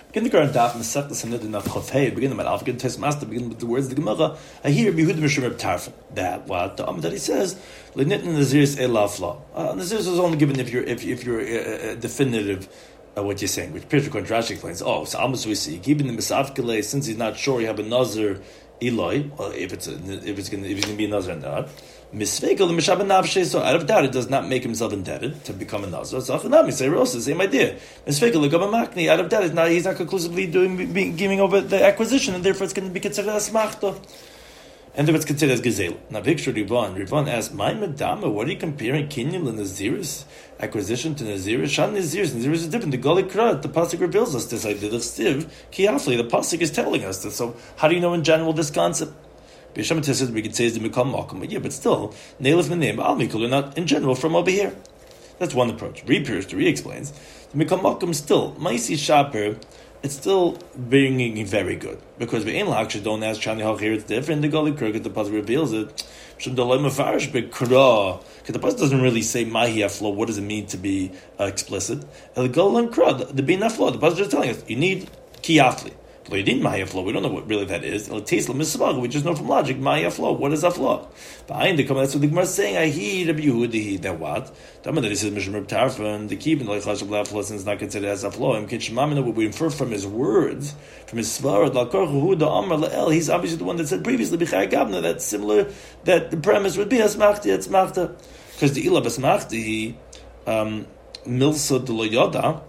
Begin the current daf Masechtas Hamnida Naf Chofhei. Begin the Malaf. Begin the Master. Begin with the words of the Gemara. I hear Yehuda Mishum Tarfin. That what the that he says. Lenit Naziris Elafla. Naziris is only given if you're definitive. What you're saying, which Pirkei Rashi explains. Oh, so Amos we see keeping the Misafkele since he's not sure you have a Nazir Eloi, or if it's going to be a Nazir or not. Misfekel the Mishaben Nafshe. So out of doubt, it does not make himself indebted to become a Nazir. So Achanami say Rosa, same idea. Misfekel the Gamamakni. Out of doubt, he's not conclusively giving over the acquisition, and therefore it's going to be considered as Machta. And then it's considered as Gezel. Now, picture Rivan asked, "My Madama, what are you comparing Kinyan and Naziris acquisition to Naziris? Shan Naziris is different. The Goli Krat, the pasuk reveals us this idea. The Stiv Kiafli, the pasuk is telling us this. So, how do you know in general this concept? Bisham says we could say is the Mikam Makom, but yeah, but still, Neilif Menim Al Mikul are not in general from over here. That's one approach. Re-explains the Mikam Makom still Maisi Shaper. It's still being very good because we actually don't ask Shani how here it's different. The Goli Kirk, the pasuk reveals it. Because the pasuk doesn't really say Mahi Aflo. What does it mean to be explicit? The Goli Kirk, the Bin Aflo, the pasuk is just telling us you need Kiafli. You need Maya flow. We don't know what really that is. We just know from logic Maya flow. What is a flow? Behind the comment, that's what the Gemara is saying. I hear Rabbi Yehuda. That what? The that he says Mishmar Tarfon. The keeping like Chashav flow since not considered as a flow. What we infer from his words, from his svarad he's obviously the one that said previously B'chai Gabna. That's similar. That the premise would be Asmachti. It's Machta because the Ilav Asmachti Milsa de Loyoda.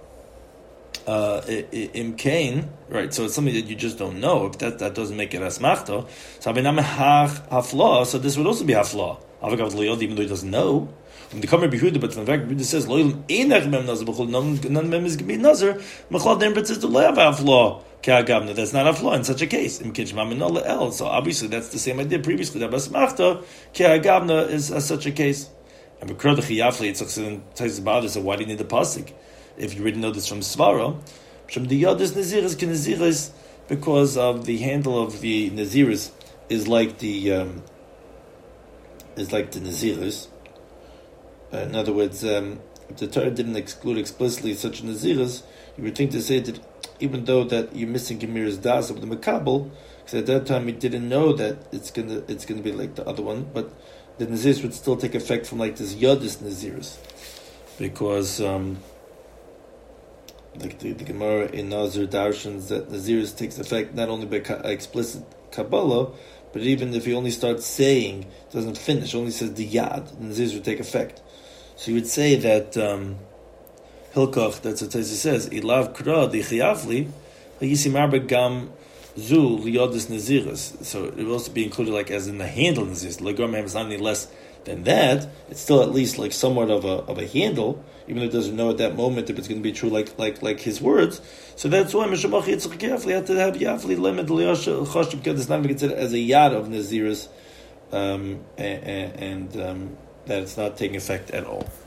Imkain, right? So it's something that you just don't know. If that doesn't make it asmachto, so hafla. So this would also be hafla. Even though he doesn't know. When the Kamer Behuda, but in fact, Behuda says loyal einach mem nazar b'chol none mem is going to be nazar. Mechlad then says to le'av hafla k'agavna. That's not hafla in such a case. So obviously that's the same idea previously. That asmachto k'agavna is such a case. And because the chiyafli it talks about it. So why do you need the pasuk? If you already know this from Svara, from the Yadis Naziris Naziris, because of the handle of the Naziris is like the Naziris. In other words, if the Torah didn't exclude explicitly such Naziris, you would think to say that even though that you're missing Gemira's Das of the Makabel, because at that time you didn't know that it's gonna be like the other one, but the Naziris would still take effect from like this Yadis Naziris, because. Like the Gemara in Nazir Darshans that Naziris takes effect not only by explicit Kabbalah, but even if he only starts saying, doesn't finish, only says the Yad, Naziris would take effect. So you would say that Hilkoch, that's what Taisi says, Ilav Kra di Chiyavli, Yisi Marba Gam Zu Liyodis Naziris. So it will also be included like as in the handle Naziris. The Legom is not any less than that. It's still at least like somewhat of a handle, even though it doesn't know at that moment if it's going to be true like his words. So that's why Mishamach Yitzchak Yafli had to have Yafli Lemed Liyasha Choshev because it's not considered as a Yad of Naziris, and that it's not taking effect at all.